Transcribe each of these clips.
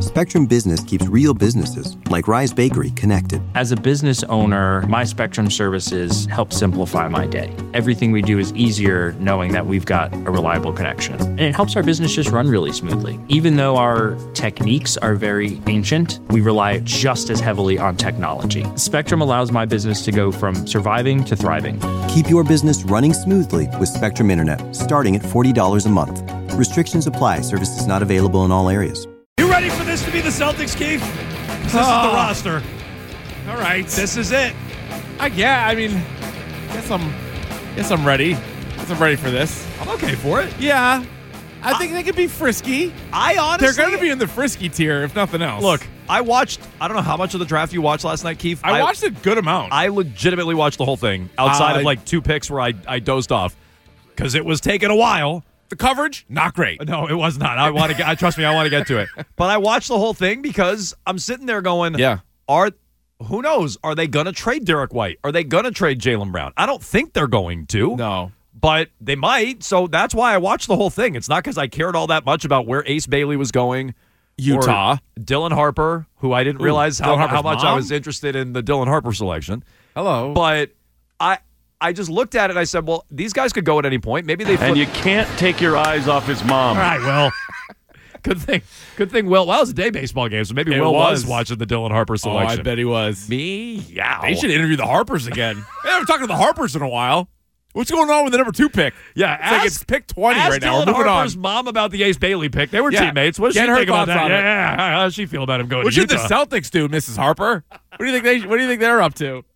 Spectrum Business keeps real businesses, like Rise Bakery, connected. As a business owner, my Spectrum services help simplify my day. Everything we do is easier knowing that we've got a reliable connection. And it helps our business just run really smoothly. Even though our techniques are very ancient, we rely just as heavily on technology. Spectrum allows my business to go from surviving to thriving. Keep your business running smoothly with Spectrum Internet, starting at $40 a month. Restrictions apply. Services not available in all areas. You ready for this to be the Celtics, Keith? This is the roster. All right. This is it. Yeah, I mean, guess I'm ready. Guess I'm ready for this. I'm okay for it. Yeah. I think they could be frisky. I honestly... They're going to be in the frisky tier, if nothing else. Look, I don't know how much of the draft you watched last night, Keith. I watched a good amount. I legitimately watched the whole thing outside of like 2 picks where I dozed off because it was taking a while. The coverage, not great. No, it was not. Trust me, I want to get to it. But I watched the whole thing because I'm sitting there going, yeah. Who knows? Are they going to trade Derek White? Are they going to trade Jaylen Brown? I don't think they're going to. No. But they might, so that's why I watched the whole thing. It's not because I cared all that much about where Ace Bailey was going. Utah. Dylan Harper, who I didn't realize how much mom? I was interested in the Dylan Harper selection. Hello. But I just looked at it and I said, well, these guys could go at any point. Maybe they And you can't take your eyes off his mom. All right, well, good thing Will. Well, it was a day baseball game, so maybe Will was watching the Dylan Harper selection. I bet he was. Me? Yeah. They should interview the Harpers again. They haven't talked to the Harpers in a while. What's going on with the number 2 pick? Yeah, it's pick 20 right now. We're moving moving Harper's on. mom about the Ace Bailey pick. They were teammates. What does she think about that? Yeah, how does she feel about him going to Utah? What should the Celtics do, Mrs. Harper? What do you think they're up to?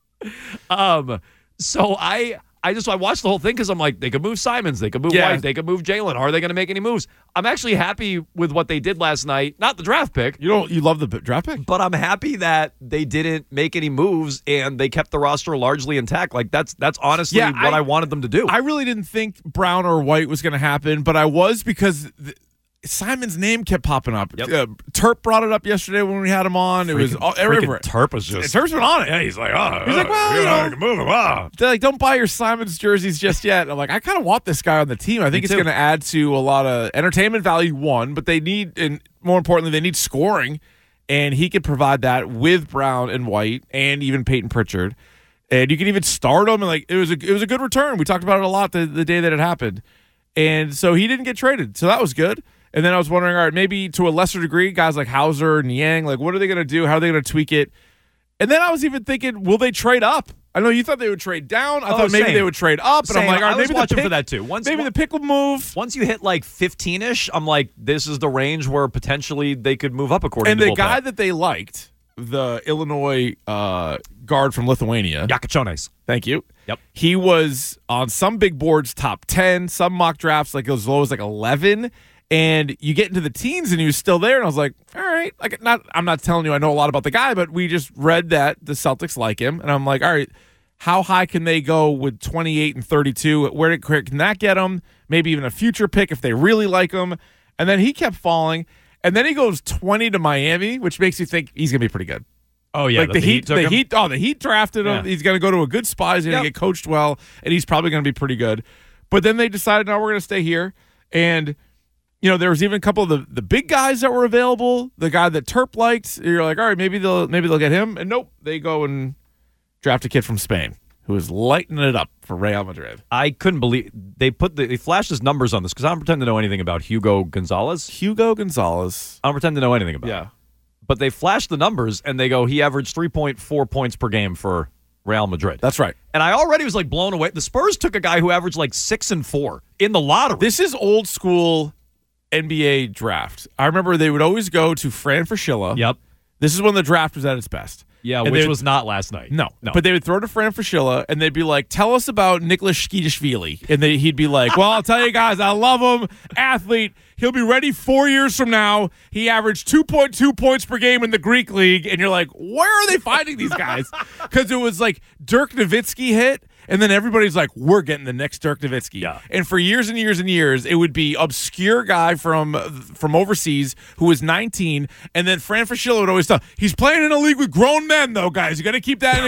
So I watched the whole thing because I'm like, they could move Simons, they could move White, they could move Jaylen. Are they going to make any moves? I'm actually happy with what they did last night. Not the draft pick. You love the draft pick? But I'm happy that they didn't make any moves and they kept the roster largely intact. Like that's honestly what I wanted them to do. I really didn't think Brown or White was going to happen, but I was because Simon's name kept popping up. Yep. Terp brought it up yesterday when we had him on. It was everywhere. Terp was just... Terp's been on it. Yeah, he's like, well, move him. They're like, don't buy your Simons jerseys just yet. I'm like, I kind of want this guy on the team. I think it's going to add to a lot of entertainment value, one, but they need, and more importantly, they need scoring, and he could provide that with Brown and White and even Peyton Pritchard. And you can even start him, and like it was a good return. We talked about it a lot the day that it happened. And so he didn't get traded. So that was good. And then I was wondering, all right, maybe to a lesser degree, guys like Hauser and Yang, like what are they going to do? How are they going to tweak it? And then I was even thinking, will they trade up? I know you thought they would trade down. I thought maybe they would trade up. And I'm like, all right, maybe watching for that too. Maybe the pick will move. Once you hit like 15-ish, I'm like, this is the range where potentially they could move up according to the guy that they liked, the Illinois guard from Lithuania. Yakachones. Thank you. Yep. He was on some big boards, top 10, some mock drafts like as low as like 11. And you get into the teens and he was still there. And I was like, all right. I'm not telling you I know a lot about the guy, but we just read that the Celtics like him. And I'm like, all right, how high can they go with 28 and 32? Where can that get them? Maybe even a future pick if they really like him. And then he kept falling. And then he goes 20 to Miami, which makes you think he's going to be pretty good. Oh, yeah. Like the Heat drafted him. Yeah. He's going to go to a good spot. He's going to get coached well, and he's probably going to be pretty good. But then they decided, no, we're going to stay here. And you know, there was even a couple of the big guys that were available. The guy that Terp liked, you're like, all right, maybe they'll get him. And nope, they go and draft a kid from Spain who is lighting it up for Real Madrid. I couldn't believe they flashed his numbers on this because I don't pretend to know anything about Hugo Gonzalez. I don't pretend to know anything about. Yeah, him. But they flashed the numbers and they go, he averaged 3.4 points per game for Real Madrid. That's right. And I already was like blown away. The Spurs took a guy who averaged like 6 and 4 in the lottery. This is old school NBA draft. I remember they would always go to Fran Fraschilla. Yep. This is when the draft was at its best. Yeah, which was not last night. No. But they would throw to Fran Fraschilla, and they'd be like, tell us about Nicholas Shkidishvili. And he'd be like, well, I'll tell you guys, I love him. Athlete. He'll be ready 4 years from now. He averaged 2.2 points per game in the Greek league. And you're like, where are they finding these guys? Because it was like Dirk Nowitzki hit. And then everybody's like, we're getting the next Dirk Nowitzki. Yeah. And for years and years and years, it would be obscure guy from overseas who was 19. And then Fran Fraschilla would always tell, he's playing in a league with grown men, though, guys. You got to keep that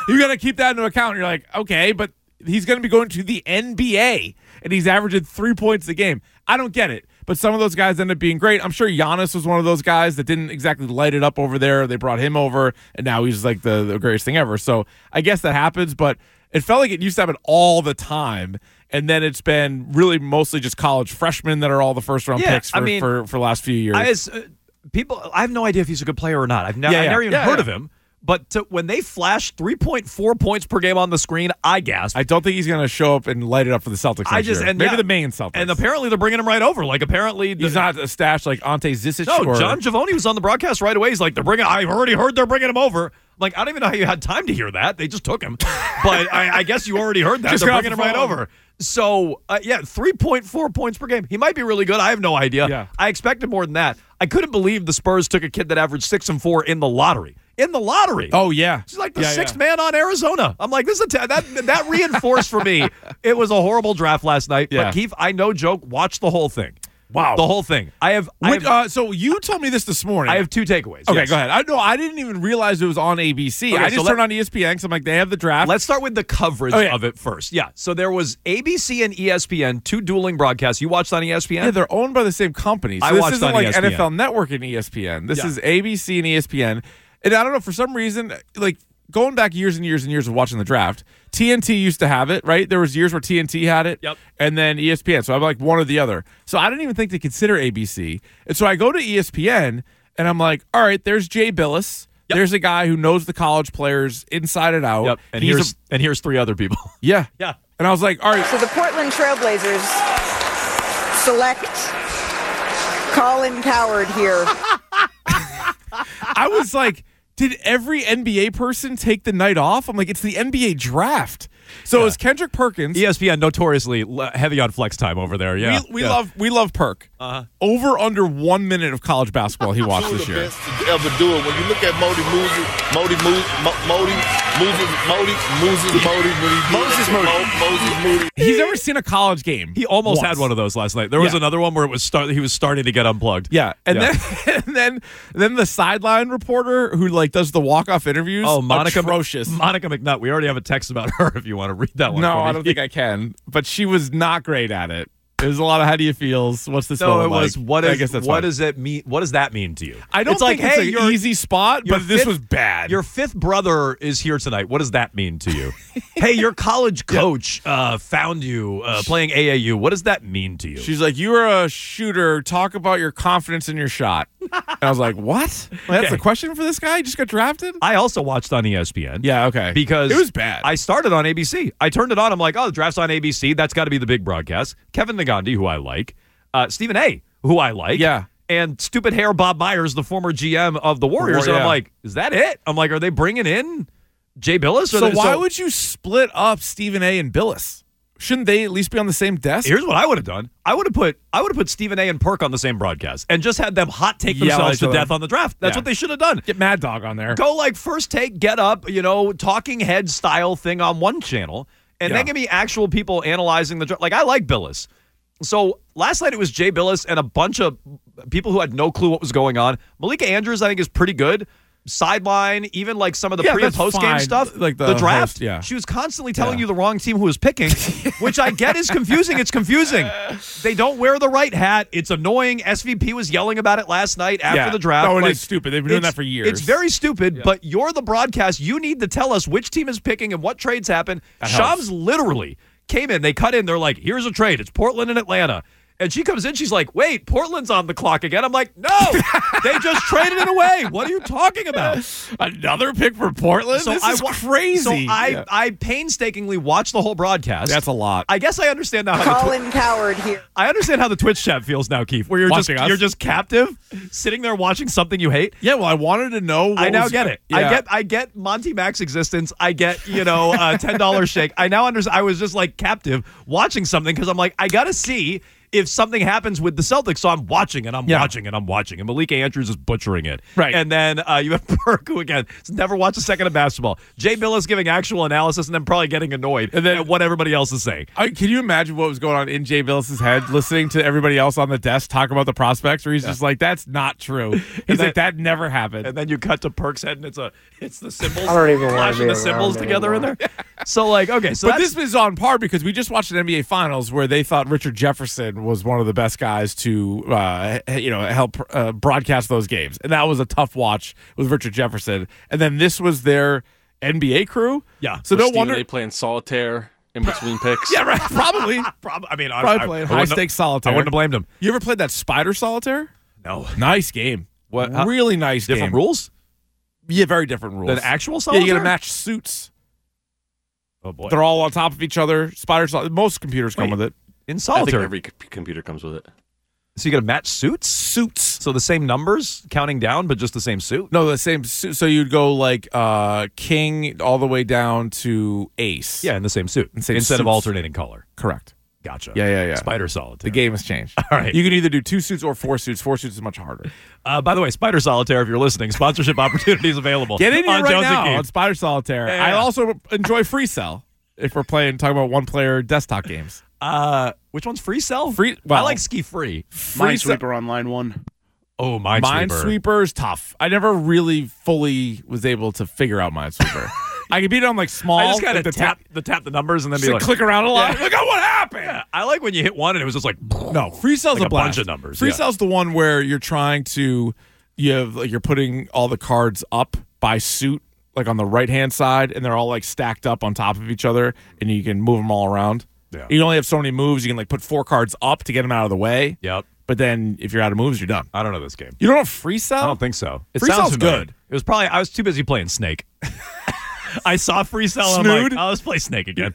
into account. And you're like, okay, but he's going to be going to the NBA, and he's averaging 3 points a game. I don't get it. but some of those guys ended up being great. I'm sure Giannis was one of those guys that didn't exactly light it up over there. They brought him over, and now he's like the greatest thing ever. So I guess that happens, but it felt like it used to happen all the time. And then it's been really mostly just college freshmen that are all the first-round picks for the last few years. I have no idea if he's a good player or not. I've never even heard of him. But when they flash 3.4 points per game on the screen, I gasped. I don't think he's going to show up and light it up for the Celtics next year. Maybe the main Celtics. And apparently they're bringing him right over. Like, apparently he's not a stash like Ante Zizic. No, John Giovoni was on the broadcast right away. He's like, I've already heard they're bringing him over. Like, I don't even know how you had time to hear that. They just took him. But I guess you already heard that. They're bringing him right over. So, 3.4 points per game. He might be really good. I have no idea. Yeah. I expected more than that. I couldn't believe the Spurs took a kid that averaged 6 and 4 in the lottery. In the lottery. Oh, yeah. He's like the sixth man on Arizona. I'm like, this is that reinforced for me. It was a horrible draft last night. Yeah. But, Keith, I no joke, watch the whole thing. Wow. The whole thing. So you told me this morning. I have 2 takeaways. Okay, go ahead. I didn't even realize it was on ABC. I just turned on ESPN because I'm like, they have the draft. Let's start with the coverage of it first. Yeah. So there was ABC and ESPN, 2 dueling broadcasts. You watched on ESPN? Yeah, they're owned by the same company. So I watched on like ESPN. NFL Network and ESPN. This is ABC and ESPN. And I don't know, for some reason, like going back years and years and years of watching the draft, TNT used to have it, right? There was years where TNT had it, and then ESPN. So I'm like one or the other. So I didn't even think to consider ABC. And so I go to ESPN, and I'm like, all right, there's Jay Billis. Yep. There's a guy who knows the college players inside and out. Yep. And here's 3 other people. Yeah. Yeah. And I was like, all right. So the Portland Trailblazers select Colin Cowherd here. I was like, did every NBA person take the night off? I'm like, it's the NBA draft. So it's Kendrick Perkins. ESPN notoriously heavy on flex time over there. Yeah, we love Perk. Over under 1 minute of college basketball he watched this year. Best to ever do it. When you look at Moses Moody. He's never seen a college game. He almost had one of those last night. There was another one where it was he was starting to get unplugged. Yeah, and then the sideline reporter who like does the walk-off interviews. Oh, Monica atrocious. Monica McNutt. We already have a text about her. If you want to read that one. No, I don't think I can. But she was not great at it. It was a lot of how do you feels? What's this? No, it was like? what does it mean? What does that mean to you? I don't think it's an easy spot, but this was bad. Your 5th brother is here tonight. What does that mean to you? Hey, your college coach found you playing AAU. What does that mean to you? She's like, you are a shooter. Talk about your confidence in your shot. And I was like, what? Well, that's the question for this guy? He just got drafted? I also watched on ESPN. Yeah, okay. Because it was bad. I started on ABC. I turned it on. I'm like, oh, the draft's on ABC. That's got to be the big broadcast. Kevin Nagandi, who I like. Stephen A., who I like. Yeah. And stupid hair Bob Myers, the former GM of the Warriors. And I'm like, is that it? I'm like, are they bringing in Jay Billis? So why would you split up Stephen A. and Billis? Shouldn't they at least be on the same desk? Here's what I would have done. I would have put Stephen A. and Perk on the same broadcast and just had them hot take themselves to death on the draft. That's what they should have done. Get Mad Dog on there. Go like first take, get up, talking head style thing on one channel, and then give me actual people analyzing the draft. Like, I like Billis. So last night it was Jay Billis and a bunch of people who had no clue what was going on. Malika Andrews, I think, is pretty good. Sideline, even like some of the pre and post game stuff, like the draft. Host, she was constantly telling you the wrong team who was picking, which I get is confusing. It's confusing. They don't wear the right hat. It's annoying. SVP was yelling about it last night after the draft. No, it is stupid. They've been doing that for years. It's very stupid, but you're the broadcast. You need to tell us which team is picking and what trades happen. Shams literally came in. They cut in. They're like, here's a trade. It's Portland and Atlanta. And she comes in, she's like, wait, Portland's on the clock again. I'm like, no, they just traded it away. What are you talking about? Another pick for Portland? So this is crazy. So I painstakingly watched the whole broadcast. That's a lot. I guess I understand now how Colin Cowherd here. I understand how the Twitch chat feels now, Keith, where you're just captive, sitting there watching something you hate. Yeah, well, I wanted to know. I now get it. Yeah. I get Monty Mac's existence. I get, $10 shake. I now understand. I was just like captive watching something because I'm like, I got to see if something happens with the Celtics. So I'm watching and I'm watching and I'm watching. And Malika Andrews is butchering it. Right. And then you have Perk, who, again, has never watched a second of basketball. Jay Billis giving actual analysis and then probably getting annoyed at what everybody else is saying. Can you imagine what was going on in Jay Billis's head listening to everybody else on the desk talk about the prospects where he's just like, that's not true. He's like, that never happened. And then you cut to Perk's head and it's the symbols. I don't even want to be the symbols together in there. So, like, okay. So but this is on par because we just watched an NBA Finals where they thought Richard Jefferson Halliburton was one of the best guys to help broadcast those games, and that was a tough watch with Richard Jefferson. And then this was their NBA crew. Yeah. So no wonder they playing solitaire in between picks. Yeah, right. Probably. Probably playing high stakes solitaire. I wouldn't have blamed him. You ever played that Spider Solitaire? No. Nice game. What? Really nice game. Different rules Yeah, very different rules than actual solitaire. Yeah, you got to match suits. Oh boy. They're all on top of each other. Most computers come with it. In I think solitaire. every computer comes with it. So you got to match suits? Suits. So the same numbers counting down, but just the same suit? No, the same suit. So you'd go like king all the way down to ace. Yeah, in the same suit. Same Instead of suits. alternating color. Correct. Gotcha. Yeah. Spider Solitaire. The game has changed. All right. You can either do 2 suits or 4 suits. 4 suits is much harder. By the way, Spider Solitaire, if you're listening, sponsorship opportunities available. Get in here on right Jones and now Keith. on Spider Solitaire. Yeah. I also enjoy Free Cell if we're talking about one-player desktop games. Which one's Free Cell? Well, I like Ski Free. Minesweeper Online 1. Oh, Minesweeper. Minesweeper's tough. I never really fully was able to figure out Minesweeper. I could beat it on like small. I just got to like tap the numbers and then be just like, click around a lot. Look at what happened. Yeah, I like when you hit one and it was just like, No, Free Cell's like a blast. bunch of numbers. Free yeah. Cell's the one where you're trying to you're putting all the cards up by suit, like on the right hand side, and they're all like stacked up on top of each other, and you can move them all around. Yeah. You only have so many moves. You can like put 4 cards up to get them out of the way. Yep. But then if you're out of moves, you're done. I don't know this game. You don't have Free Cell? I don't think so. It Free sounds Cell's familiar. good. It was probably, I was too busy playing Snake. I saw Free Cell and I'm Snood? like, oh, let's play Snake again.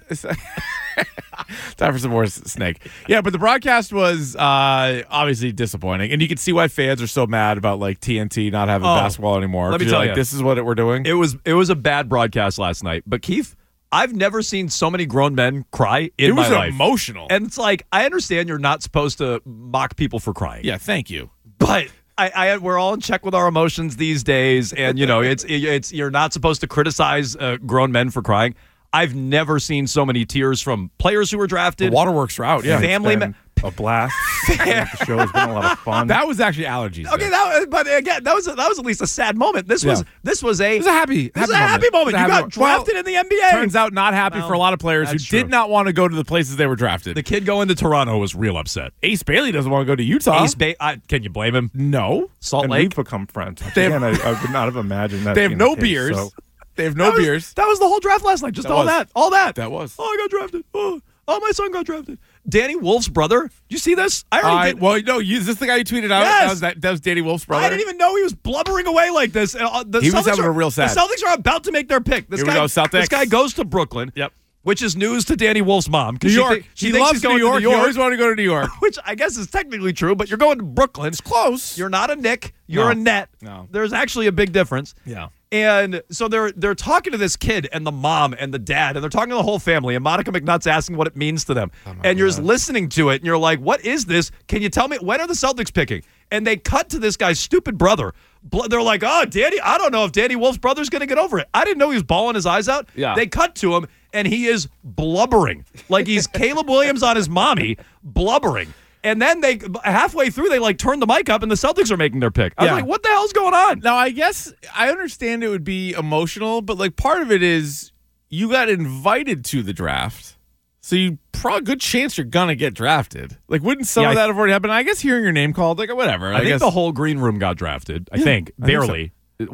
Time for some more Snake. Yeah, but the broadcast was obviously disappointing, and you can see why fans are so mad about like TNT not having basketball anymore. Let me 'Cause tell you're you. like, this is what we're doing. It was a bad broadcast last night. But Keith, I've never seen so many grown men cry in my life. It was emotional. And it's like, I understand you're not supposed to mock people for crying. Yeah, thank you. But we're all in check with our emotions these days, and it's you're not supposed to criticize grown men for crying. I've never seen so many tears from players who were drafted. The waterworks route, yeah. Family a blast. The show has been a lot of fun. That was actually allergies. Okay, but again, that was at least a sad moment. This was a It was a happy moment. You got drafted in the NBA. Turns out not happy for a lot of players who that's true. did not want to go to the places they were drafted. The kid going to Toronto was real upset. Ace Bailey doesn't want to go to Utah. Can you blame him? No. Salt and Lake. we've become friends. They have- Again, I would not have imagined that. They have being no the case, beers. so- They have no beers. That was the whole draft last night. Just That all was. that. That was. Oh, I got drafted. Oh, my son got drafted. Danny Wolf's brother. Did you see this? I already did. Well, no, is this the guy you tweeted out? Yes. That was Danny Wolf's brother. I didn't even know he was blubbering away like this. He was having a real sad. The Celtics are about to make their pick. Here we go, Celtics. This guy goes to Brooklyn. Yep. Which is news to Danny Wolf's mom. New York. She He thinks loves he's going New York. to New York. He always wanted to go to New York. Which I guess is technically true, but you're going to Brooklyn. It's close. You're not a Knick. You're No. a net. No. There's actually a big difference. Yeah. And so they're talking to this kid and the mom and the dad, and they're talking to the whole family, and Monica McNutt's asking what it means to them. And you're just listening to it, and you're like, what is this? Can you tell me, when are the Celtics picking? And they cut to this guy's stupid brother. They're like, oh, Danny, I don't know if Danny Wolf's brother's going to get over it. I didn't know he was bawling his eyes out. Yeah. They cut to him, and he is blubbering. Like he's Caleb Williams on his mommy, blubbering. And then they halfway through, they like turn the mic up, and the Celtics are making their pick. I was like, what the hell's going on? Now, I guess I understand it would be emotional, but like part of it is you got invited to the draft. So you probably good chance you're gonna get drafted. Like, wouldn't some of that have already happened? I guess hearing your name called, like whatever. I think guess the whole green room got drafted. I think barely.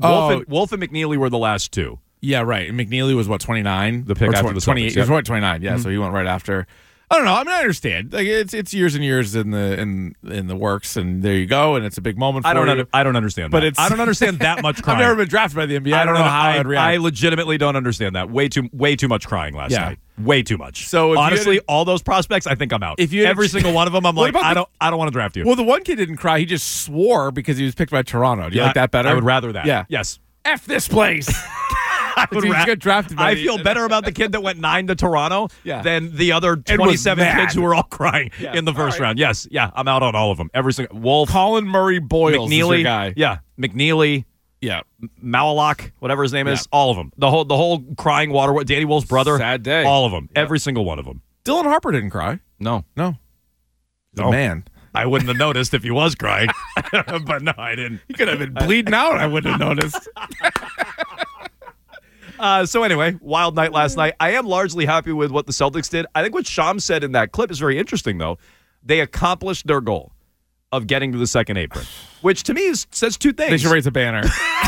Wolf and McNeely were the last two. Yeah, right. And McNeely was what, 29? The pick after the 28. Celtics, He was yeah. what, 29. Yeah, so he went right after. I don't know. I mean, I understand. Like it's years and years in the works, and there you go, and it's a big moment for you. I don't understand. But I don't understand that much crying. I've never been drafted by the NBA. I don't know how I'd react. I legitimately don't understand that. Way too much crying last night. Way too much. So if you honestly, had- all those prospects, I think I'm out. If you had- every single one of them, I'm What like, about I don't want to draft you. Well, the one kid didn't cry. He just swore because he was picked by Toronto. Do you like that better? I would rather that. Yeah. Yes. F this place. I would He's got drafted by I the- feel better about the kid that went 9 to Toronto Yeah. than the other was 27 mad. kids who were all crying in the first round. Yes. Yeah. I'm out on all of them. Every single Wolf, Colin Murray Boyles is your McNeely. guy. Yeah. McNeely. Yeah. Malalock, whatever his name is, all of them. The whole crying water, Danny Wolf's brother, Sad day. all of them, every single one of them. Dylan Harper didn't cry. No, No. He's No. a man. I wouldn't have noticed if he was crying, but no, I didn't. He could have been bleeding out. I wouldn't have noticed. So anyway, wild night last night. I am largely happy with what the Celtics did. I think what Shams said in that clip is very interesting, though. They accomplished their goal of getting to the second apron, which to me says two things. They should raise a banner.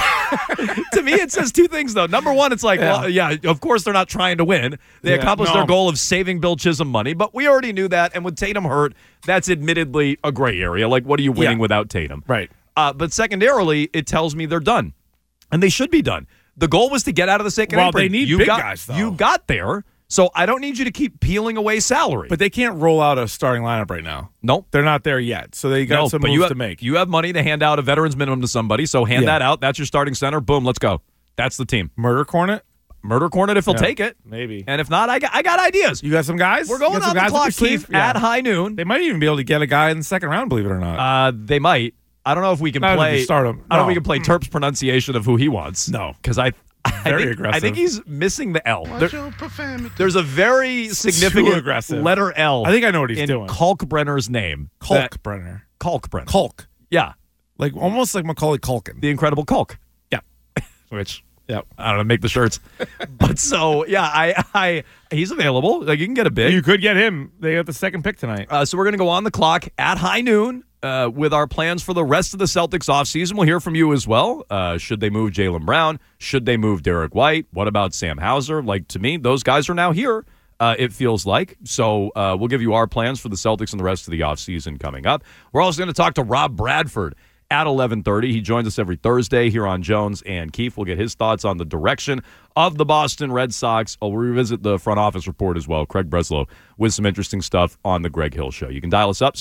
To me, it says two things, though. Number one, it's like, well, yeah, of course they're not trying to win. They accomplished their goal of saving Bill Chisholm money, but we already knew that. And with Tatum hurt, that's admittedly a gray area. Like, what are you winning without Tatum? Right. But secondarily, it tells me they're done. And they should be done. The goal was to get out of the second apron. Well, they need big guys, though. You got there, so I don't need you to keep peeling away salary. But they can't roll out a starting lineup right now. Nope. They're not there yet, so they got some moves to make. You have money to hand out a veteran's minimum to somebody, so hand that out. That's your starting center. Boom, let's go. That's the team. Murder Cornet if he'll take it. Maybe. And if not, I got ideas. You got some guys? We're going on the clock, Keith, at high noon. They might even be able to get a guy in the second round, believe it or not. They might. I don't know if we can play. Start him. I don't know if we can play Terp's pronunciation of who he wants. No. Because I think he's missing the L. There's a very significant letter L. I think I know what he's doing. Kalkbrenner's name. Kalkbrenner. Kalk. Yeah. Like almost like Macaulay Culkin. The Incredible Culk. Yeah. Which I don't know, make the shirts. But so he's available. Like you can get a bid. You could get him. They got the second pick tonight. So we're gonna go on the clock at high noon. With our plans for the rest of the Celtics offseason. We'll hear from you as well. Should they move Jaylen Brown? Should they move Derek White? What about Sam Hauser? Like, to me, those guys are now here, it feels like. So we'll give you our plans for the Celtics and the rest of the offseason coming up. We're also going to talk to Rob Bradford at 11:30. He joins us every Thursday here on Jones and Keefe. We'll get his thoughts on the direction of the Boston Red Sox. We'll revisit the front office report as well. Craig Breslow with some interesting stuff on the Greg Hill Show. You can dial us up,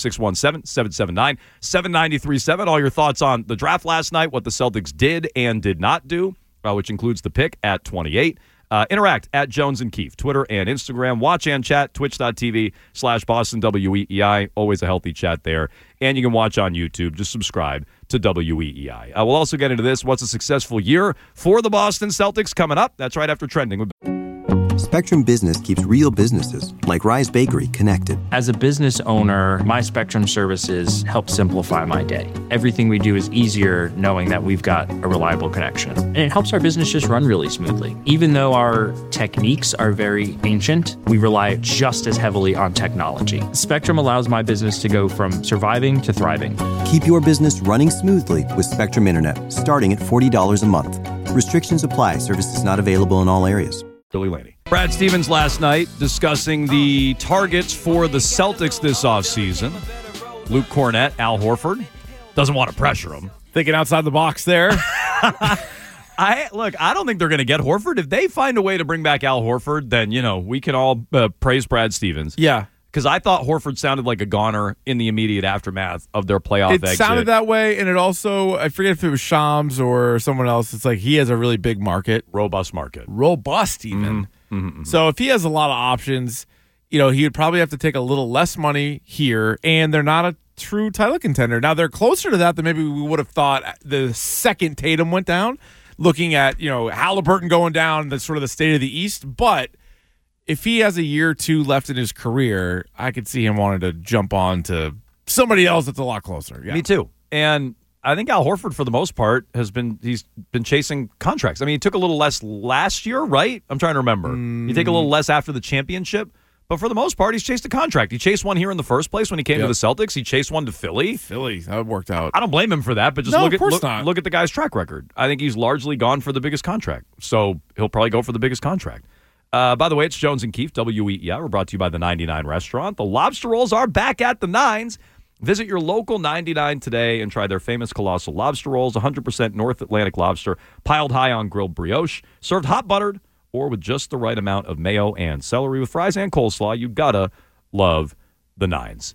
617-779-7937. All your thoughts on the draft last night, what the Celtics did and did not do, which includes the pick at 28. Interact at Jones and Keefe, Twitter and Instagram. Watch and chat, twitch.tv/Boston WEEI. Always a healthy chat there. And you can watch on YouTube. Just subscribe to WEEI. We'll also get into this. What's a successful year for the Boston Celtics coming up? That's right after Trending. Spectrum Business keeps real businesses, like Rise Bakery, connected. As a business owner, my Spectrum services help simplify my day. Everything we do is easier knowing that we've got a reliable connection. And it helps our business just run really smoothly. Even though our techniques are very ancient, we rely just as heavily on technology. Spectrum allows my business to go from surviving to thriving. Keep your business running smoothly with Spectrum Internet, starting at $40 a month. Restrictions apply. Services not available in all areas. Billy Laney. Brad Stevens last night discussing the targets for the Celtics this offseason. Luke Cornett, Al Horford. Doesn't want to pressure him. Thinking outside the box there. I don't think they're going to get Horford. If they find a way to bring back Al Horford, then, we can all praise Brad Stevens. Yeah. Because I thought Horford sounded like a goner in the immediate aftermath of their playoff exit. It sounded that way, and it also, I forget if it was Shams or someone else, it's like he has a really big market. Robust market. Robust, even. Mm-hmm. So if he has a lot of options, he would probably have to take a little less money here, and they're not a true title contender. Now, they're closer to that than maybe we would have thought the second Tatum went down, looking at, Halliburton going down, that's sort of the state of the East, but if he has a year or two left in his career, I could see him wanting to jump on to somebody else that's a lot closer. Yeah. Me too. And I think Al Horford, for the most part, he's been chasing contracts. I mean, he took a little less last year, right? I'm trying to remember. He take a little less after the championship. But for the most part, he's chased a contract. He chased one here in the first place when he came to the Celtics. He chased one to Philly. That worked out. I don't blame him for that, but just look at the guy's track record. I think he's largely gone for the biggest contract. So he'll probably go for the biggest contract. By the way, it's Jones and Keefe, WEEI. We're brought to you by the 99 Restaurant. The lobster rolls are back at the Nines. Visit your local 99 today and try their famous Colossal Lobster Rolls, 100% North Atlantic lobster, piled high on grilled brioche, served hot buttered or with just the right amount of mayo and celery with fries and coleslaw. You gotta love the Nines.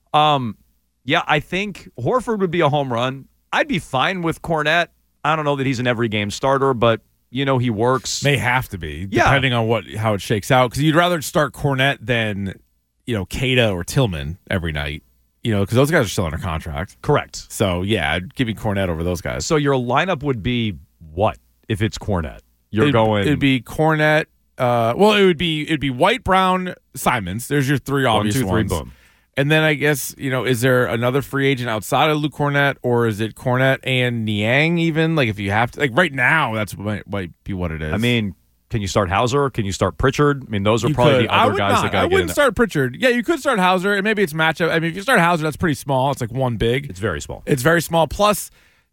I think Horford would be a home run. I'd be fine with Cornett. I don't know that he's an every game starter, but he works. May have to be, depending on how it shakes out. Because you'd rather start Cornett than, Keita or Tillman every night. Because those guys are still under contract. Correct. So, I'd give you Cornett over those guys. So your lineup would be what if it's Cornett? It'd be Cornett. It'd be White, Brown, Simons. There's your three obvious 1, 2, 3, ones. Boom. And then I guess, is there another free agent outside of Luke Cornett, or is it Cornett and Niang even? Like, if you have to, like right now, that's might be what it is. I mean, Can you start Hauser? Can you start Pritchard? I mean, those are probably the other guys that got to get in. I wouldn't start Pritchard. Yeah, you could start Hauser, and maybe it's matchup. I mean, if you start Hauser, that's pretty small. It's like one big. It's very small. It's very small. Plus,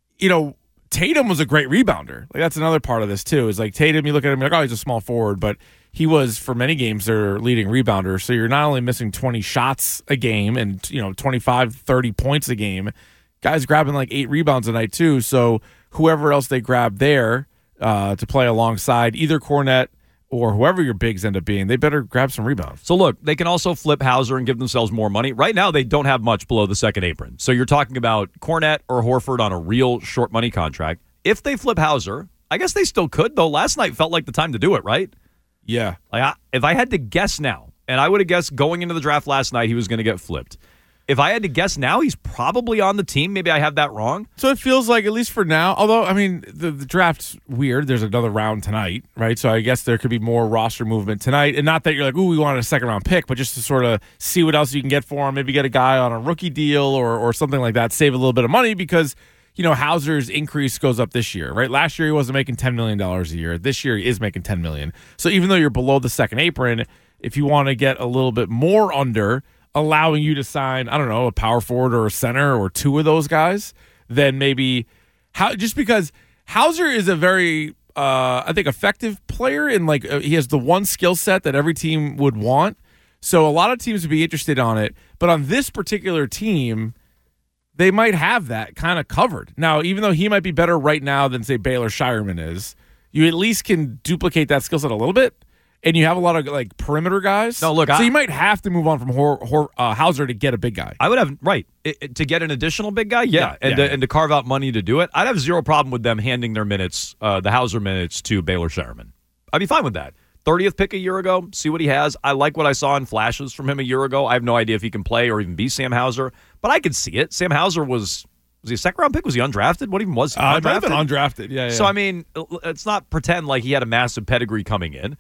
Tatum was a great rebounder. Like, that's another part of this, too, is like Tatum, you look at him, you're like, oh, he's a small forward, but he was, for many games, their leading rebounder. So you're not only missing 20 shots a game and, 25, 30 points a game, guys grabbing like 8 rebounds a night, too. So whoever else they grab there to play alongside, either Kornet or whoever your bigs end up being, they better grab some rebounds. So look, they can also flip Hauser and give themselves more money. Right now, they don't have much below the second apron. So you're talking about Kornet or Horford on a real short money contract. If they flip Hauser, I guess they still could, though. Last night felt like the time to do it, right? Yeah. Like if I had to guess now, and I would have guessed going into the draft last night he was going to get flipped. If I had to guess now, he's probably on the team. Maybe I have that wrong. So it feels like, at least for now, although, I mean, the draft's weird. There's another round tonight, right? So I guess there could be more roster movement tonight. And not that you're like, ooh, we wanted a second-round pick, but just to sort of see what else you can get for him. Maybe get a guy on a rookie deal or something like that. Save a little bit of money because, Hauser's increase goes up this year, right? Last year he wasn't making $10 million a year. This year he is making $10 million. So even though you're below the second apron, if you want to get a little bit more under, allowing you to sign, I don't know, a power forward or a center or 2 of those guys, then maybe just because Hauser is a very, I think, effective player and he has the one skill set that every team would want. So a lot of teams would be interested on it. But on this particular team, they might have that kind of covered. Now, even though he might be better right now than, say, Baylor Shireman is, you at least can duplicate that skill set a little bit. And you have a lot of perimeter guys. No, look, so you might have to move on from Hauser to get a big guy. I would have to get an additional big guy, and to carve out money to do it. I'd have zero problem with them handing their minutes, the Hauser minutes, to Baylor Shireman. I'd be fine with that. 30th pick a year ago, see what he has. I like what I saw in flashes from him a year ago. I have no idea if he can play or even be Sam Hauser, but I could see it. Sam Hauser was he a second-round pick? Was he undrafted? What even was he? Undrafted, yeah. So, I mean, let's not pretend like he had a massive pedigree coming in.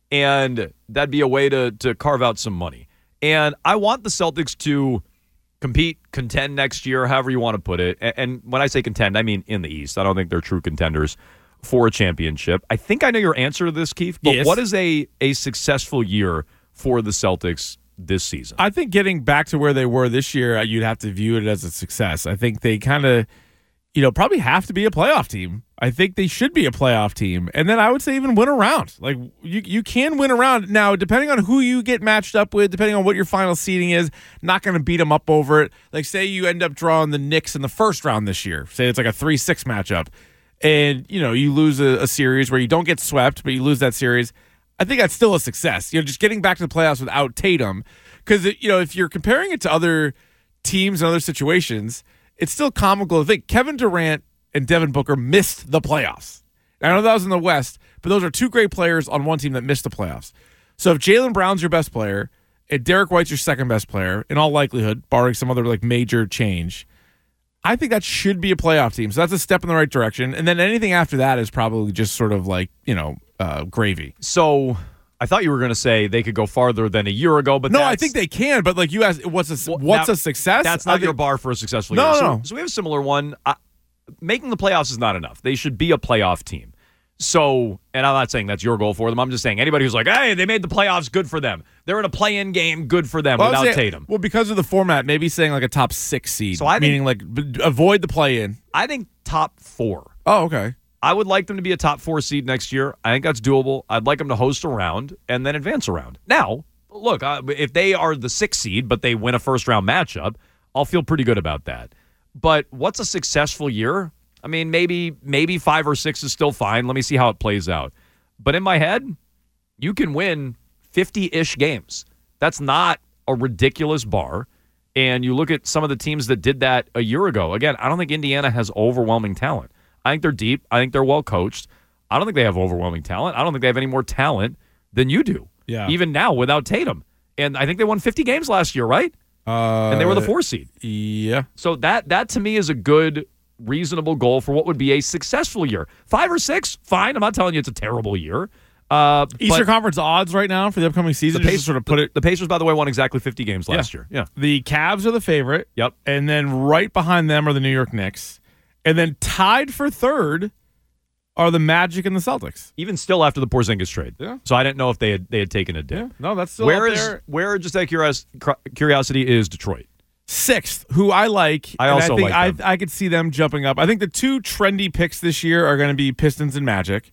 And that'd be a way to carve out some money. And I want the Celtics to compete, contend next year, however you want to put it. And when I say contend, I mean in the East. I don't think they're true contenders for a championship. I think I know your answer to this, Keith, but yes. What is a successful year for the Celtics this season? I think getting back to where they were this year, you'd have to view it as a success. I think they kind of, probably have to be a playoff team. I think they should be a playoff team. And then I would say even win a round. Like, you can win a round. Now, depending on who you get matched up with, depending on what your final seeding is, not going to beat them up over it. Like, say you end up drawing the Knicks in the first round this year. Say it's like a 3-6 matchup. And, you lose a series where you don't get swept, but you lose that series. I think that's still a success. Just getting back to the playoffs without Tatum. Because, if you're comparing it to other teams and other situations, it's still comical to think Kevin Durant and Devin Booker missed the playoffs. I know that was in the West, but those are 2 great players on one team that missed the playoffs. So if Jaylen Brown's your best player and Derek White's your second best player, in all likelihood, barring some other major change, I think that should be a playoff team. So that's a step in the right direction. And then anything after that is probably just sort of gravy. So I thought you were going to say they could go farther than a year ago, but no, I think they can. But you asked, what's a success? That's not your bar for a successful year. No. So we have a similar one. Making the playoffs is not enough. They should be a playoff team. So, and I'm not saying that's your goal for them. I'm just saying anybody who's like, hey, they made the playoffs, good for them. They're in a play-in game, good for them without Tatum. Well, because of the format, maybe saying a top 6 seed, so meaning avoid the play-in. I think top 4. Oh, okay. I would like them to be a top 4 seed next year. I think that's doable. I'd like them to host a round and then advance a round. Now, look, if they are the 6th seed, but they win a first-round matchup, I'll feel pretty good about that. But what's a successful year? I mean, maybe 5 or 6 is still fine. Let me see how it plays out. But in my head, you can win 50-ish games. That's not a ridiculous bar. And you look at some of the teams that did that a year ago. Again, I don't think Indiana has overwhelming talent. I think they're deep. I think they're well coached. I don't think they have overwhelming talent. I don't think they have any more talent than you do. Yeah. Even now without Tatum. And I think they won 50 games last year, right? And they were the 4 seed. Yeah. So that to me is a good, reasonable goal for what would be a successful year. 5 or 6, fine. I'm not telling you it's a terrible year. Eastern Conference odds right now for the upcoming season. The Pacers, by the way, won exactly 50 games last year. Yeah. The Cavs are the favorite. Yep. And then right behind them are the New York Knicks. And then tied for third are the Magic and the Celtics. Even still after the Porzingis trade. Yeah. So I didn't know if they had taken a dip. Yeah. No, that's still Where just out of curiosity, is Detroit? 6th, who I like. I also think like them. I could see them jumping up. I think the 2 trendy picks this year are going to be Pistons and Magic.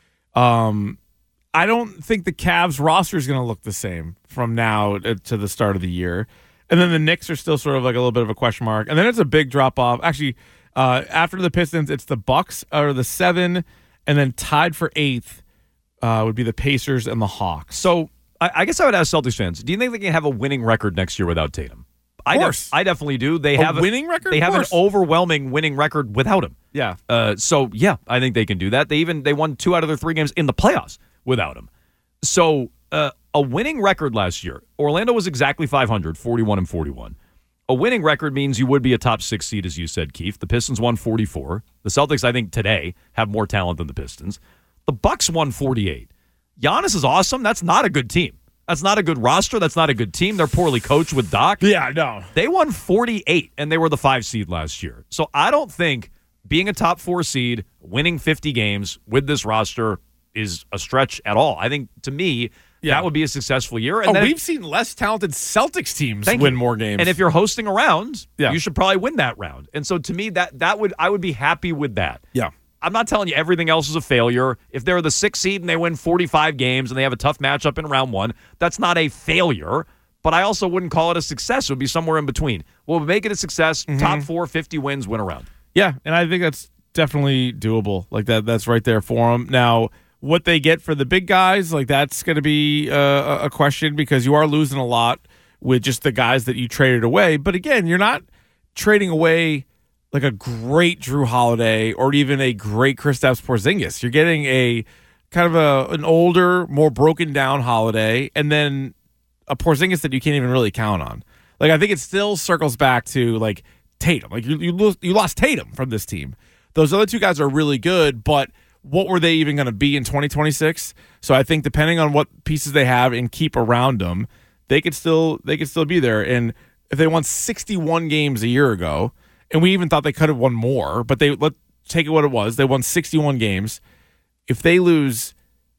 I don't think the Cavs roster is going to look the same from now to the start of the year. And then the Knicks are still sort of like a little bit of a question mark. And then it's a big drop off. Actually, after the Pistons, it's the Bucks are the 7, and then tied for 8th would be the Pacers and the Hawks. So I guess I would ask Celtics fans, do you think they can have a winning record next year without Tatum? Of course. I definitely do. They have a winning record? They have an overwhelming winning record without him. Yeah. So yeah, I think they can do that. They won 2 out of their 3 games in the playoffs without him. So a winning record last year. Orlando was exactly 500, 41-41. A winning record means you would be a top 6 seed, as you said, Keith. The Pistons won 44. The Celtics, I think, today have more talent than the Pistons. The Bucks won 48. Giannis is awesome. That's not a good team. That's not a good roster. That's not a good team. They're poorly coached with Doc. Yeah, no. They won 48, and they were the 5 seed last year. So I don't think being a top 4 seed, winning 50 games with this roster is a stretch at all. I think, to me, that would be a successful year. And we've seen less talented Celtics teams win more games. And if you're hosting a round, you should probably win that round. And so to me, I would be happy with that. Yeah. I'm not telling you everything else is a failure. If they're the 6th seed and they win 45 games and they have a tough matchup in round 1, that's not a failure. But I also wouldn't call it a success. It would be somewhere in between. We'll make it a success. Top 4, 50 wins, win a round. Yeah, and I think that's definitely doable. Like that's right there for them. Now, what they get for the big guys, like that's going to be a question, because you are losing a lot with just the guys that you traded away. But again, you're not trading away like a great Drew Holiday or even a great Kristaps Porzingis. You're getting a kind of an older, more broken down Holiday, and then a Porzingis that you can't even really count on. Like, I think it still circles back to like Tatum. Like you lost Tatum from this team. Those other 2 guys are really good, but what were they even going to be in 2026? So I think depending on what pieces they have and keep around them, they could still be there. And if they won 61 games a year ago, and we even thought they could have won more, but let's take it what it was. They won 61 games. If they lose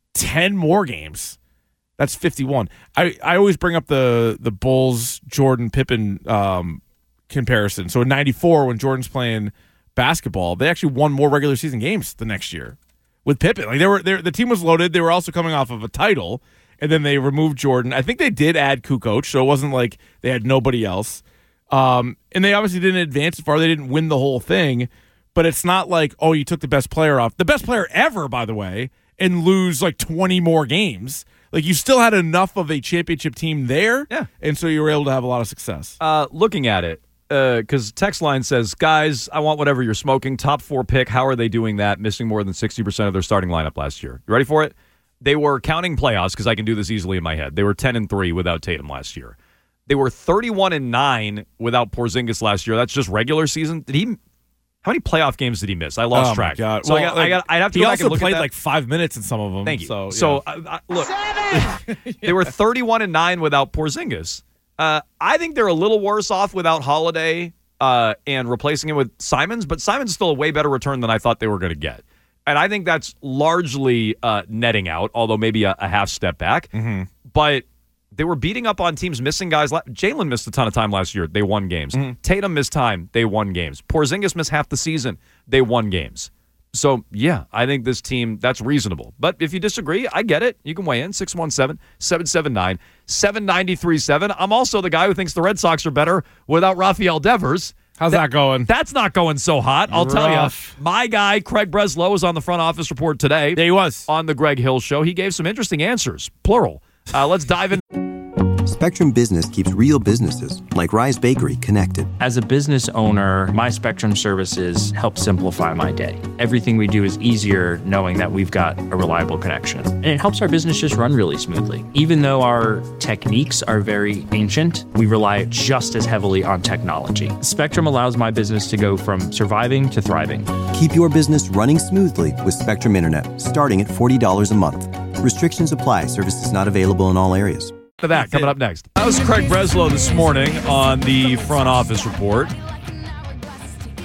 10 more games, that's 51. I always bring up the Bulls Jordan Pippen comparison. So in 94, when Jordan's playing basketball, they actually won more regular season games the next year with Pippen. Like the team was loaded. They were also coming off of a title, and then they removed Jordan. I think they did add Kukoc, so it wasn't like they had nobody else. And they obviously didn't advance as far. They didn't win the whole thing, but it's not like, oh, you took the best player off. The best player ever, by the way, and lose like 20 more games. Like, you still had enough of a championship team there, and so you were able to have a lot of success. Looking at it, because text line says, guys, I want whatever you're smoking. Top 4 pick. How are they doing that? Missing more than 60% of their starting lineup last year. You ready for it? They were counting playoffs, because I can do this easily in my head. They were 10-3 without Tatum last year. They were 31-9 without Porzingis last year. That's just regular season. How many playoff games did he miss? I lost track. God. So well, I'd have to go back and look at that. He also played like 5 minutes in some of them. Thank you. So look, they were 31-9 without Porzingis. I think they're a little worse off without Holiday and replacing him with Simons, but Simons is still a way better return than I thought they were going to get. And I think that's largely netting out, although maybe a half step back. Mm-hmm. But they were beating up on teams missing guys. Jalen missed a ton of time last year. They won games. Mm-hmm. Tatum missed time. They won games. Porzingis missed half the season. They won games. So, yeah, I think this team, that's reasonable. But if you disagree, I get it. You can weigh in, 617-779-7937. I'm also the guy who thinks the Red Sox are better without Rafael Devers. How's that going? That's not going so hot, I'll tell you. My guy, Craig Breslow, was on the front office report today. Yeah, he was. On the Greg Hill Show. He gave some interesting answers, plural. Let's dive in. Spectrum Business keeps real businesses, like Rise Bakery, connected. As a business owner, my Spectrum services help simplify my day. Everything we do is easier knowing that we've got a reliable connection. And it helps our business just run really smoothly. Even though our techniques are very ancient, we rely just as heavily on technology. Spectrum allows my business to go from surviving to thriving. Keep your business running smoothly with Spectrum Internet, starting at $40 a month. Restrictions apply. Services not available in all areas. That coming up next. That was Craig Breslow this morning on the front office report.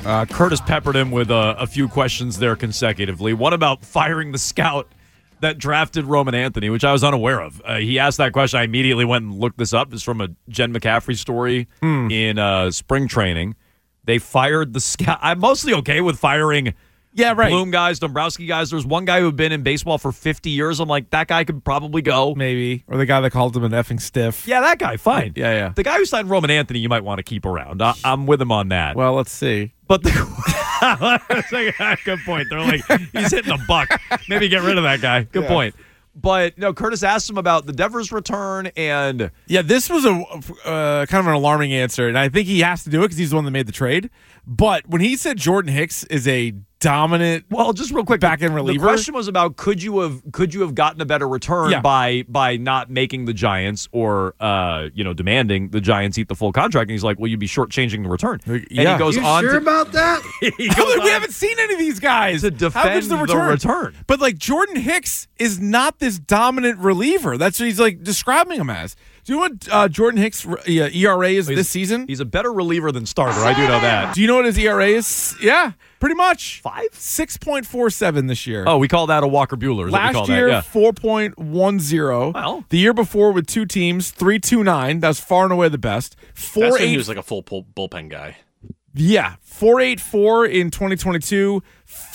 Curtis peppered him with a few questions there consecutively. One about firing the scout that drafted Roman Anthony, which I was unaware of. He asked that question. I immediately went and looked this up. It's from a Jen McCaffrey story in spring training. They fired the scout. I'm mostly okay with firing Bloom guys, Dombrowski guys. There's one guy who had been in baseball for 50 years. I'm like, that guy could probably go. Maybe. Or the guy that called him an effing stiff. Yeah, that guy, fine. Yeah. The guy who signed Roman Anthony, you might want to keep around. I'm with him on that. Well, let's see. But good point. They're like, he's hitting a buck. Maybe get rid of that guy. Good point. But no, Curtis asked him about the Devers return, and this was a kind of an alarming answer, and I think he has to do it because he's the one that made the trade. But when he said Jordan Hicks is a dominant, just real quick, back-end reliever, the question was about could you have gotten a better return by not making the Giants or demanding the Giants eat the full contract? And he's like, well, you'd be shortchanging the return. And he goes on sure about that? We haven't seen any of these guys to defend the return. But like Jordan Hicks is not this dominant reliever. That's what he's like describing him as. Do you know what Jordan Hicks' ERA is this season? He's a better reliever than starter. I do know that. Do you know what his ERA is? Yeah, pretty much. 5? 6.47 this year. Oh, we call that a Walker Buehler. Last year, 4.10. Well, the year before with two teams, 3.29. That's far and away the best. 4.8. That's when he was like a full bullpen guy. Yeah, 4.84 in 2022,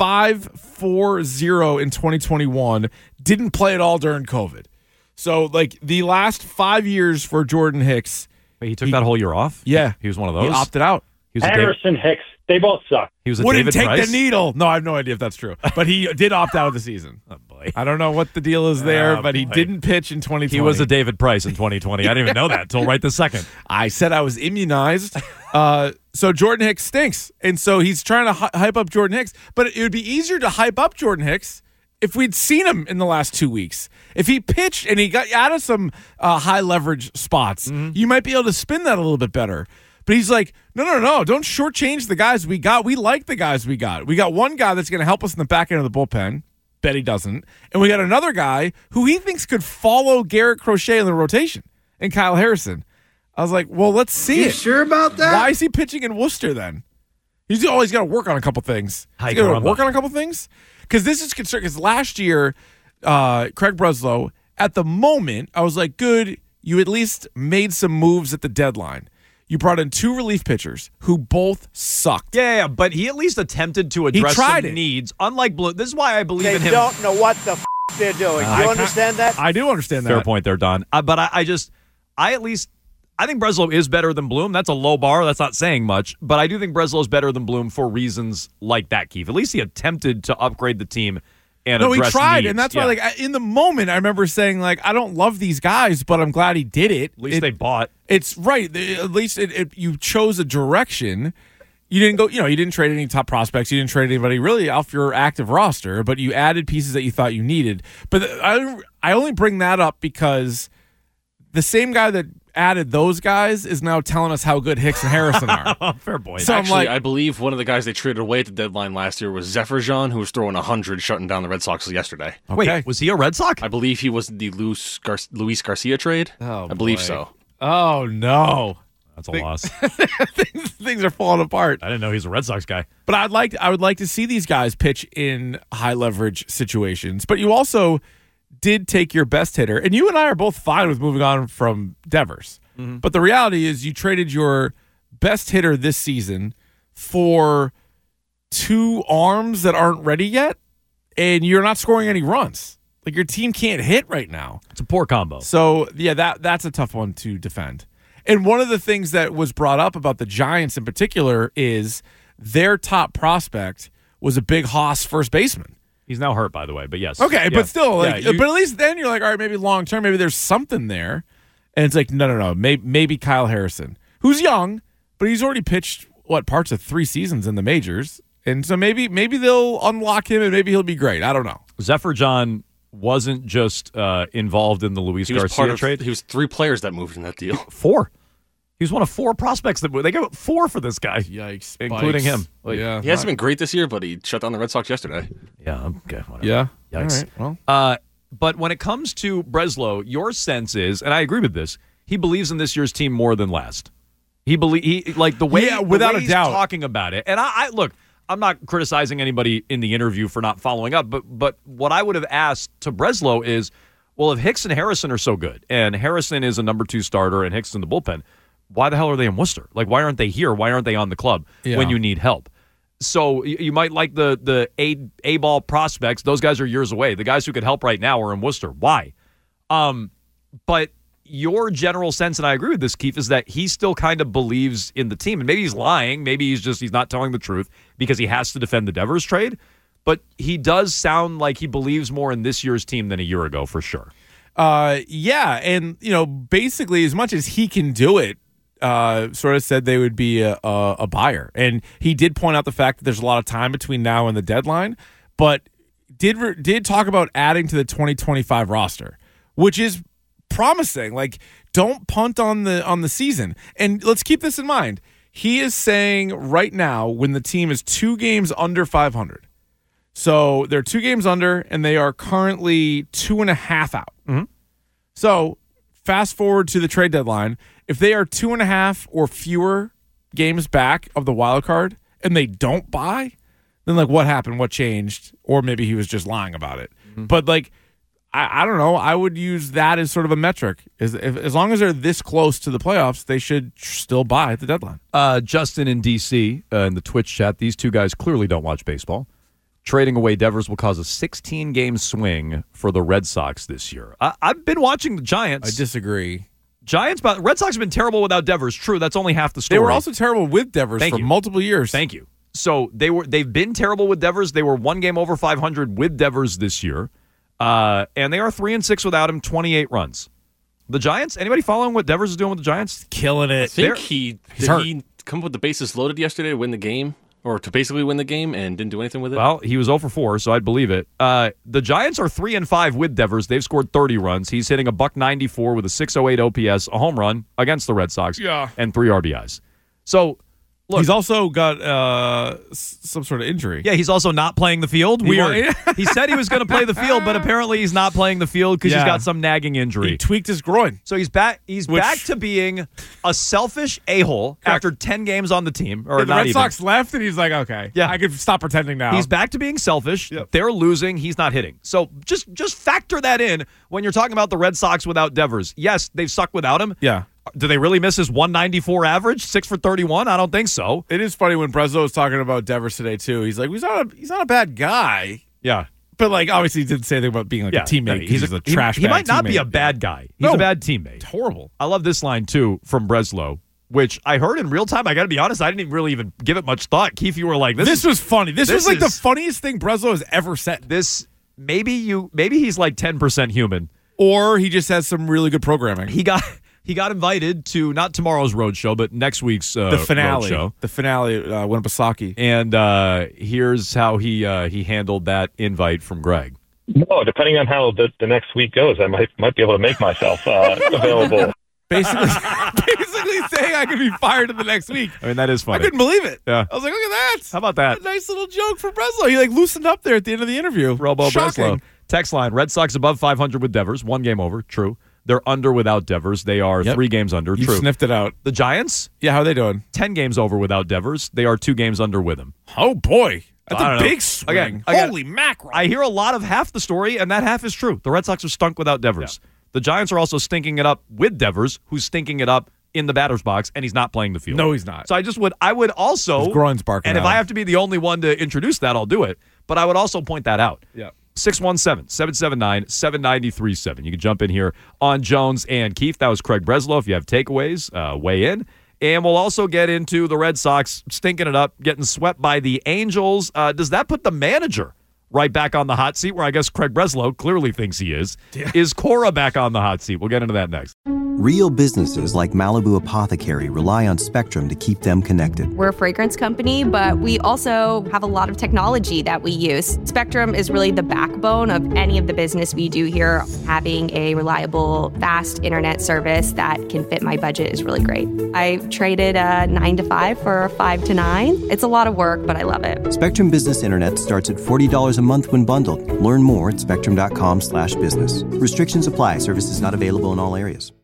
5.40 in 2021. Didn't play at all during COVID. So, like, the last 5 years for Jordan Hicks. Wait, he took that whole year off? Yeah. He was one of those? He opted out. He was Harrison Hicks. They both suck. He was a Wouldn't David take Price? the needle. No, I have no idea if that's true. But he did opt out of the season. Oh, boy. I don't know what the deal is there, but he didn't pitch in 2020. He was a David Price in 2020. I didn't even know that until right this second. I said I was immunized. So Jordan Hicks stinks. And so he's trying to hype up Jordan Hicks. But it would be easier to hype up Jordan Hicks if we'd seen him in the last 2 weeks. If he pitched and he got out of some high leverage spots, you might be able to spin that a little bit better. But he's like, no, don't shortchange the guys we got. We like the guys we got. We got one guy that's going to help us in the back end of the bullpen. Bet he doesn't. And we got another guy who he thinks could follow Garrett Crochet in the rotation, and Kyle Harrison. I was like, well, let's see You it. sure about that? Why is he pitching in Worcester then? He's got to work on a couple things. He's got to work on a couple things? Because this is concerned. Because last year, Craig Breslow, at the moment, I was like, good, you at least made some moves at the deadline. You brought in 2 relief pitchers who both sucked. Yeah, but he at least attempted to address some needs. Unlike Blue, this is why I believe in him. They don't know what the they're doing. Do you understand that? I do understand that. Fair point there, Don. But I think Breslow is better than Bloom. That's a low bar. That's not saying much. But I do think Breslow is better than Bloom for reasons like that, Keith. At least he attempted to upgrade the team and address he tried, needs. and that's why, like, in the moment, I remember saying, like, I don't love these guys, but I'm glad he did it. At least they bought. It's right. At least you chose a direction. You didn't go, you didn't trade any top prospects. You didn't trade anybody really off your active roster, but you added pieces that you thought you needed. But I only bring that up because the same guy that added those guys is now telling us how good Hicks and Harrison are. Fair point. So actually, I believe one of the guys they traded away at the deadline last year was Zephyr John, who was throwing 100, shutting down the Red Sox yesterday. Okay. Wait, was he a Red Sox? I believe he was the Luis Garcia trade. Oh, I believe boy. so. Oh, no. That's a loss. Things are falling apart. I didn't know he's a Red Sox guy. But I would like to see these guys pitch in high leverage situations. But you also did take your best hitter, and you and I are both fine with moving on from Devers. Mm-hmm. But the reality is you traded your best hitter this season for 2 arms that aren't ready yet, and you're not scoring any runs. Like, your team can't hit right now. It's a poor combo. So, yeah, that's a tough one to defend. And one of the things that was brought up about the Giants in particular is their top prospect was a big Haas first baseman. He's now hurt, by the way, but yes. Okay, yeah. but still, but at least then you're like, all right, maybe long term, maybe there's something there. And it's like, no. Maybe Kyle Harrison, who's young, but he's already pitched, parts of 3 seasons in the majors. And so maybe they'll unlock him and maybe he'll be great. I don't know. Zephyr John wasn't just involved in the Luis Garcia trade. He was 3 players that moved in that deal. 4. He was one of 4 prospects that moved. They got 4 for this guy. Yikes. Including him. Yeah. He hasn't been great this year, but he shut down the Red Sox yesterday. Yeah, okay. Whatever. Yeah. Yikes. All right, well. But when it comes to Breslow, your sense is, and I agree with this, he believes in this year's team more than last. He like the way, without the way a doubt, he's talking about it. And I look, I'm not criticizing anybody in the interview for not following up, but what I would have asked to Breslow is, well, if Hicks and Harrison are so good, and Harrison is a number 2 starter and Hicks in the bullpen, why the hell are they in Worcester? Like, why aren't they here? Why aren't they on the club when you need help? So you might like the A-ball prospects. Those guys are years away. The guys who could help right now are in Worcester. Why? But your general sense, and I agree with this, Keith, is that he still kind of believes in the team. And maybe he's lying. Maybe he's not telling the truth because he has to defend the Devers trade. But he does sound like he believes more in this year's team than a year ago, for sure. Yeah, and basically, as much as he can do it, sort of said they would be a buyer. And he did point out the fact that there's a lot of time between now and the deadline, but did talk about adding to the 2025 roster, which is promising. Like, don't punt on the season. And let's keep this in mind. He is saying right now when the team is 2 games under 500. So they're 2 games under, and they are currently 2.5 out. Mm-hmm. So fast forward to the trade deadline. If they are 2.5 or fewer games back of the wild card and they don't buy, then like what happened? What changed? Or maybe he was just lying about it. Mm-hmm. But like, I don't know. I would use that as sort of a metric. As long as they're this close to the playoffs, they should still buy at the deadline. Justin in D.C. In the Twitch chat, these 2 guys clearly don't watch baseball. Trading away Devers will cause a 16-game swing for the Red Sox this year. I've been watching the Giants. I disagree. Red Sox have been terrible without Devers. True, that's only half the story. They were also terrible with Devers for multiple years. Thank you. So they've been terrible with Devers. They were 1 game over 500 with Devers this year, and they are 3-6 without him, 28 runs. The Giants. Anybody following what Devers is doing with the Giants? Killing it. I think he come up with the bases loaded yesterday to win the game. Or to basically win the game and didn't do anything with it? Well, he was 0 for 4, so I'd believe it. The Giants are 3-5 with Devers. They've scored 30 runs. He's hitting a $194 with a .608 OPS, a home run against the Red Sox, and 3 RBIs. So, look, he's also got some sort of injury. Yeah, he's also not playing the field. Weird. He said he was going to play the field, but apparently he's not playing the field because he's got some nagging injury. He tweaked his groin. So he's back. He's back to being a selfish a-hole after 10 games on the team. Or the Red Sox left, and he's like, okay, I can stop pretending now. He's back to being selfish. Yep. They're losing. He's not hitting. So just factor that in when you're talking about the Red Sox without Devers. Yes, they've sucked without him. Yeah. Do they really miss his 194 average, 6 for 31? I don't think so. It is funny when Breslow was talking about Devers today too. He's like, he's not a bad guy. Yeah, but like obviously he didn't say anything about being like a teammate. He's a trash. He might not teammate. be a bad guy. He's a bad teammate. It's horrible. I love this line too from Breslow, which I heard in real time. I got to be honest, I didn't really even give it much thought. Keith, you were like, "This was funny. This was like the funniest thing Breslow has ever said." Maybe he's like 10% human, or he just has some really good programming. He got invited to not tomorrow's road show, but next week's the finale. Road show. The finale, Winnipesaukee. And here's how he handled that invite from Greg. No, depending on how the next week goes, I might be able to make myself available. Basically saying I could be fired in the next week. I mean, that is funny. I couldn't believe it. Yeah. I was like, look at that. How about that? A nice little joke from Breslow. He like loosened up there at the end of the interview. Robo Shocking. Breslow. Text line, Red Sox above 500 with Devers, 1 game over, true. They're under without Devers. They are 3 games under, you true. Sniffed it out. The Giants? Yeah, how are they doing? 10 games over without Devers. They are 2 games under with him. Oh, boy. That's a big swing. Again, holy mackerel. I hear a lot of half the story, and that half is true. The Red Sox are stunk without Devers. Yeah. The Giants are also stinking it up with Devers, who's stinking it up in the batter's box, and he's not playing the field. No, he's not. So I would also, his groin's barking and out. If I have to be the only one to introduce that, I'll do it. But I would also point that out. Yeah. 617-779-7937. You can jump in here on Jones and Keith. That was Craig Breslow. If you have takeaways, weigh in. And we'll also get into the Red Sox stinking it up, getting swept by the Angels. Does that put the manager right back on the hot seat, where I guess Craig Breslow clearly thinks he is? Yeah. Is Cora back on the hot seat? We'll get into that next. Real businesses like Malibu Apothecary rely on Spectrum to keep them connected. We're a fragrance company, but we also have a lot of technology that we use. Spectrum is really the backbone of any of the business we do here. Having a reliable, fast internet service that can fit my budget is really great. I traded a 9 to 5 for a 5 to 9. It's a lot of work, but I love it. Spectrum Business Internet starts at $40 a month when bundled. Learn more at spectrum.com/business. Restrictions apply. Services not available in all areas.